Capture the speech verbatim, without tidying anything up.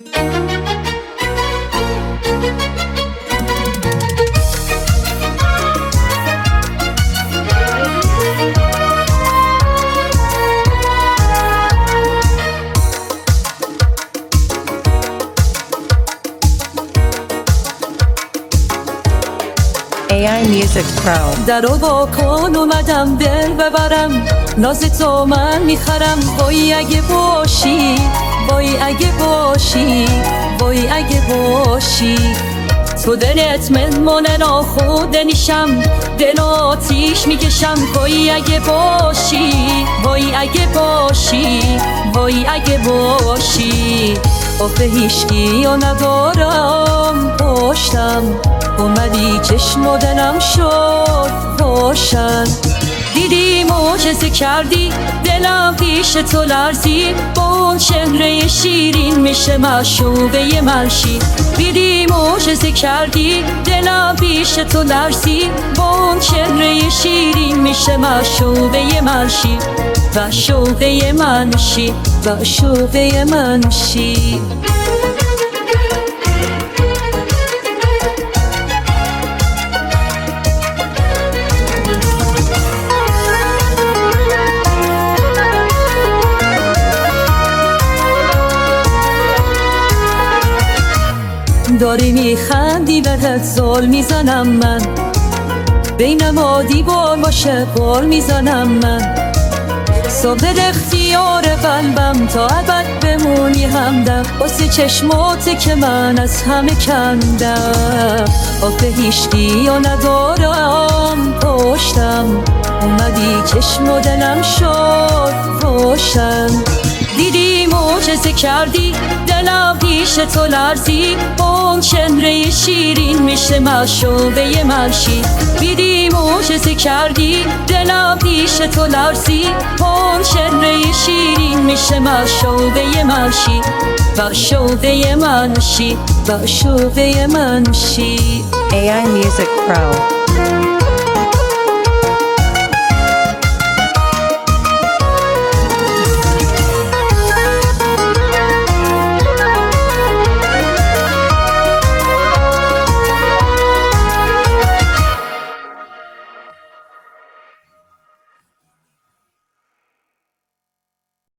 ای آی Music Pro. درو با کن اومدم دل ببرم، ناز تو من میخرم. وای اگه باشی، وای اگه باشی، وای اگه باشی. تو دلت مهمان ناخود نیشم، دل آتیش میکشم. وای اگه باشی، وای اگه باشی، وای اگه باشی. آخه هیچکی و ندارم پشتم، اومدی چشم و دلم شد روشن. دیدی معجزه کردی، دلم پیش تو لرزی. با اون چهره شیرین میشه معشوقه من شی. دیدی معجزه کردی، دلم پیش تو لرزی. با اون چهره شیرین میشه معشوقه من شی. معشوقه من شی، معشوقه من شی. داری میخندی بهت زل میزنم من، بین ما دیوار باشه قول میزنم من. صبر اختیار قلبم تا ابد بمونی همدم، واسه چشماته که من از همه کندم. آخه هیچکی و ندارم پشتم، اومدی چشم و دلم شد روشن. دیدی معجزه کردی، دلم پیش تو لرزی. اون چهره شیرین میشه معشوقه من شی. دیدی معجزه کردی، دلم پیش تو لرزی. اون چهره شیرین میشه معشوقه من شی. معشوقه من شی، معشوقه من شی. ای آی Music Pro.